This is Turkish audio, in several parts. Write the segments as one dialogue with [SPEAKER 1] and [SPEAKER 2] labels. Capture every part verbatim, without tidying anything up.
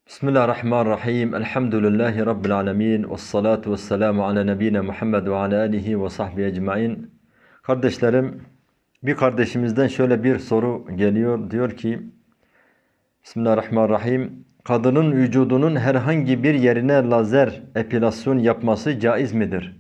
[SPEAKER 1] Bismillahirrahmanirrahim. Elhamdülillahi Rabbil alemin. Vessalatu vesselamu ala nebine Muhammed ve ala alihi ve sahbihi ecmain. Kardeşlerim, bir kardeşimizden şöyle bir soru geliyor. Diyor ki, Bismillahirrahmanirrahim. Kadının vücudunun herhangi bir yerine lazer epilasyon yapması caiz midir?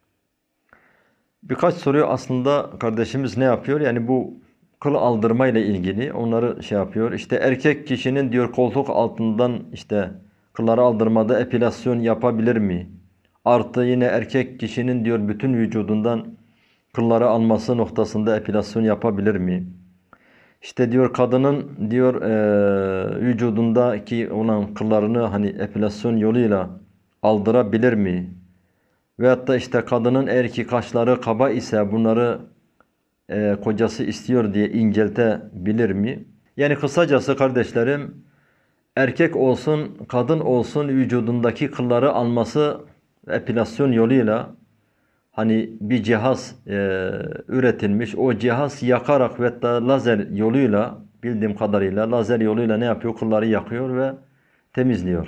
[SPEAKER 1] Birkaç soruyu aslında kardeşimiz ne yapıyor? Yani bu kıl aldırma ile ilgili onları şey yapıyor. İşte erkek kişinin diyor koltuk altından işte kılları aldırmada epilasyon yapabilir mi? Artı yine erkek kişinin diyor bütün vücudundan kılları alması noktasında epilasyon yapabilir mi? İşte diyor kadının diyor e, vücudundaki olan kıllarını hani epilasyon yoluyla aldırabilir mi? Veyahut da işte kadının eğer ki kaşları kaba ise bunları e, kocası istiyor diye inceltebilir mi? Yani kısacası kardeşlerim, erkek olsun kadın olsun vücudundaki kılları alması epilasyon yoluyla hani bir cihaz e, üretilmiş. O cihaz yakarak ve da lazer yoluyla bildiğim kadarıyla lazer yoluyla ne yapıyor? Kılları yakıyor ve temizliyor.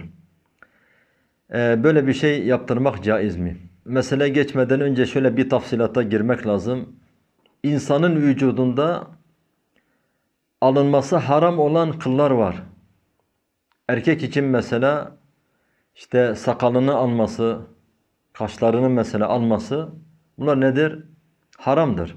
[SPEAKER 1] E, böyle bir şey yaptırmak caiz mi? Mesele geçmeden önce şöyle bir tafsilata girmek lazım. İnsanın vücudunda alınması haram olan kıllar var. Erkek için mesela işte sakalını alması, kaşlarını mesela alması bunlar nedir? Haramdır.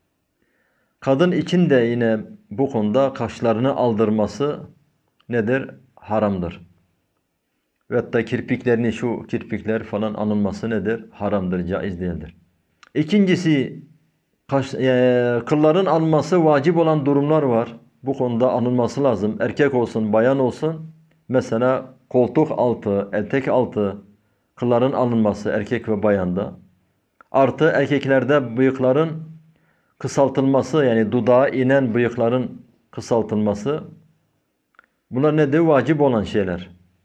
[SPEAKER 1] Kadın için de yine bu konuda kaşlarını aldırması nedir? Haramdır. Ve hatta kirpiklerini şu kirpikler falan alınması nedir? Haramdır, caiz değildir. İkincisi kaş, e, kılların alınması vacip olan durumlar var. Bu konuda alınması lazım. Erkek olsun, bayan olsun. Mesela koltuk altı, etek altı kılların alınması erkek ve bayanda. Artı erkeklerde bıyıkların kısaltılması yani dudağa inen bıyıkların kısaltılması. Bunlar nedir? Vacip olan şeyler.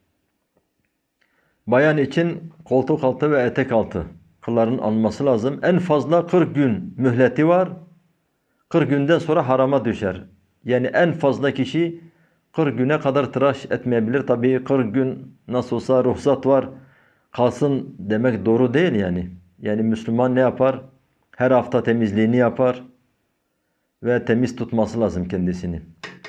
[SPEAKER 1] Bayan için koltuk altı ve etek altı kılların alınması lazım. En fazla kırk gün mühleti var. kırk günden sonra harama düşer. Yani en fazla kişi kırk güne kadar tıraş etmeyebilir. Tabii kırk gün nasıl olsa ruhsat var. Kalsın demek doğru değil yani. Yani Müslüman ne yapar? Her hafta temizliğini yapar. Ve temiz tutması lazım kendisini.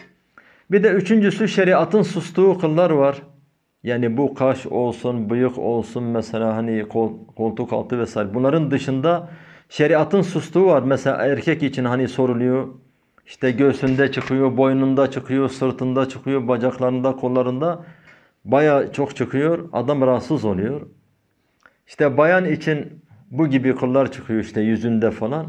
[SPEAKER 1] Bir de üçüncüsü şeriatın sustuğu kıllar var. Yani bu kaş olsun, bıyık olsun mesela hani kol, koltuk altı vesaire. Bunların dışında şeriatın sustuğu var. Mesela erkek için hani soruluyor. İşte göğsünde çıkıyor, boynunda çıkıyor, sırtında çıkıyor, bacaklarında, kollarında baya çok çıkıyor. Adam rahatsız oluyor. İşte bayan için bu gibi kıllar çıkıyor işte yüzünde falan.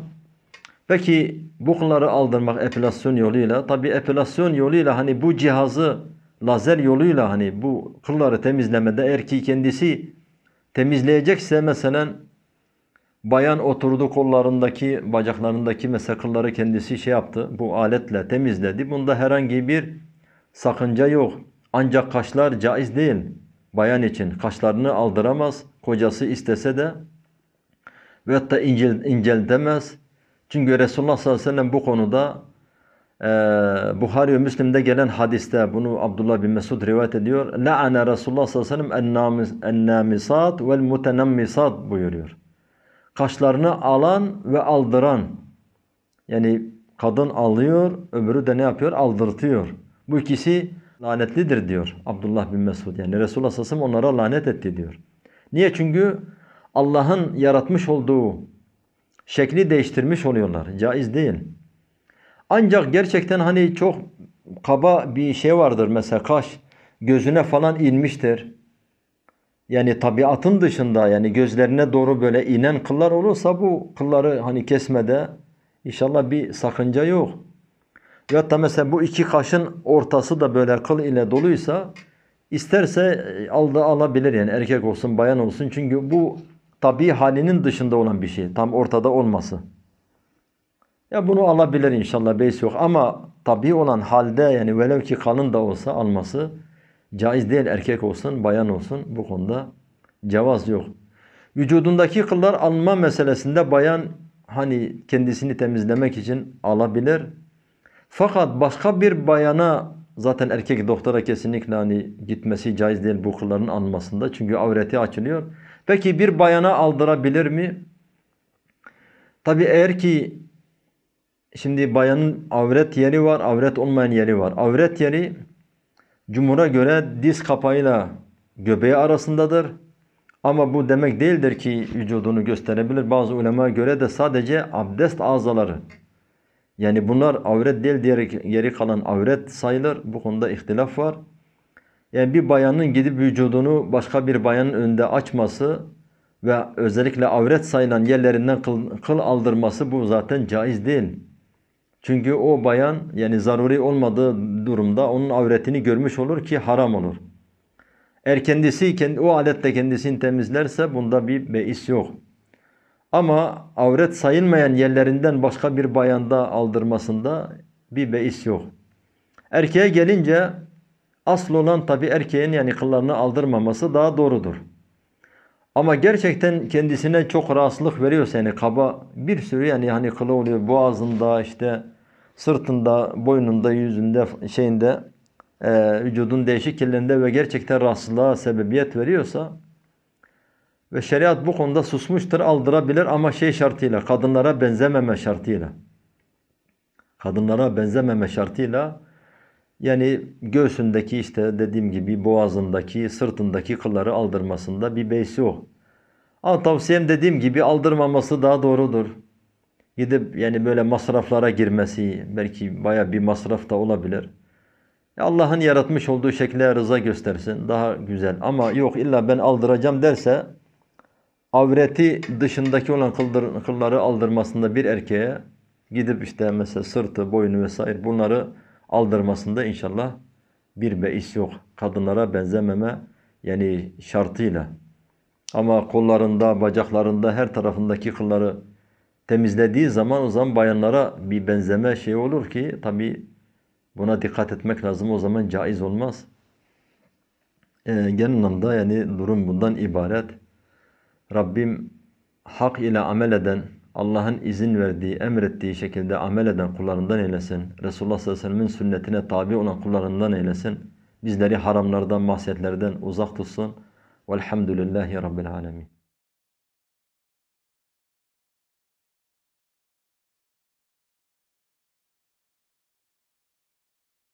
[SPEAKER 1] Peki bu kılları aldırmak epilasyon yoluyla, tabi epilasyon yoluyla hani bu cihazı lazer yoluyla hani bu kılları temizlemede eğer ki kendisi temizleyecekse mesela bayan oturdu kollarındaki bacaklarındaki mesela kılları kendisi şey yaptı bu aletle temizledi. Bunda herhangi bir sakınca yok. Ancak kaşlar caiz değil. Bayan için kaşlarını aldıramaz. Kocası istese de ve hatta incel, inceltemez. Çünkü Resulullah sallallahu aleyhi ve sellem bu konuda Ee, Buhari ve Müslim'de gelen hadiste bunu Abdullah bin Mesud rivayet ediyor. La'ane Resulullah sallallahu aleyhi ve sellem en-namisat vel mutenammisat buyuruyor. Kaşlarını alan ve aldıran. Yani kadın alıyor, öbürü de ne yapıyor? Aldırtıyor. Bu ikisi lanetlidir diyor Abdullah bin Mesud. Yani Resulullah sallallahu aleyhi ve sellem onlara lanet etti diyor. Niye? Çünkü Allah'ın yaratmış olduğu şekli değiştirmiş oluyorlar. Caiz değil. Ancak gerçekten hani çok kaba bir şey vardır mesela kaş gözüne falan inmiştir. Yani tabiatın dışında yani gözlerine doğru böyle inen kıllar olursa bu kılları hani kesmede inşallah bir sakınca yok. Ya da mesela bu iki kaşın ortası da böyle kıl ile doluysa isterse aldı alabilir yani erkek olsun bayan olsun. Çünkü bu tabi halinin dışında olan bir şey tam ortada olması. Ya bunu alabilir inşallah beis yok ama tabii olan halde yani velev ki kalın da olsa alması caiz değil erkek olsun bayan olsun bu konuda cevaz yok. Vücudundaki kıllar alma meselesinde bayan hani kendisini temizlemek için alabilir. Fakat başka bir bayana Zaten erkek doktora kesinlikle hani gitmesi caiz değil bu kılların alınmasında. Çünkü avreti açılıyor. Peki bir bayana aldırabilir mi? Tabi eğer ki şimdi bayanın avret yeri var, avret olmayan yeri var. Avret yeri cumhura göre diz kapağıyla göbeği arasındadır. Ama bu demek değildir ki vücudunu gösterebilir. Bazı ulemaya göre de sadece abdest azaları. Yani bunlar avret değil, diğer geri kalan avret sayılır. Bu konuda ihtilaf var. Yani bir bayanın gidip vücudunu başka bir bayanın önünde açması ve özellikle avret sayılan yerlerinden kıl, kıl aldırması bu zaten caiz değil. Çünkü o bayan yani zaruri olmadığı durumda onun avretini görmüş olur ki haram olur. Eğer kendisi kendi, o aletle kendisini temizlerse bunda bir beis yok. Ama avret sayılmayan yerlerinden başka bir bayanda aldırmasında bir beis yok. Erkeğe gelince asıl olan tabi erkeğin yani kıllarını aldırmaması daha doğrudur. Ama gerçekten kendisine çok rahatsızlık veriyorsa yani kaba bir sürü yani hani kılı oluyor boğazında işte sırtında, boynunda, yüzünde, şeyinde e, vücudun değişik yerlerinde ve gerçekten rahatsızlığa sebebiyet veriyorsa ve şeriat bu konuda susmuştur, aldırabilir ama şey şartıyla, kadınlara benzememe şartıyla. Kadınlara benzememe şartıyla yani göğsündeki işte dediğim gibi boğazındaki, sırtındaki kılları aldırmasında bir beis yok. Ama tavsiyem dediğim gibi aldırmaması daha doğrudur. Gidip yani böyle masraflara girmesi belki baya bir masraf da olabilir. Allah'ın yaratmış olduğu şekle rıza göstersin daha güzel. Ama yok illa ben aldıracağım derse avreti dışındaki olan kıldır, kılları aldırmasında bir erkeğe gidip işte mesela sırtı, boynu vesaire bunları aldırmasında inşallah bir beis yok. Kadınlara benzememe yani şartıyla. Ama kollarında, bacaklarında her tarafındaki kılları temizlediği zaman o zaman bayanlara bir benzeme şey olur ki tabi buna dikkat etmek lazım. O zaman caiz olmaz. Ee, genel anlamda yani durum bundan ibaret. Rabbim hak ile amel eden, Allah'ın izin verdiği, emrettiği şekilde amel eden kullarından eylesin. Resulullah sallallahu aleyhi ve sellem'in sünnetine tabi olan kullarından eylesin. Bizleri haramlardan, masiyetlerden uzak tutsun. Velhamdülillahi Rabbil alemin.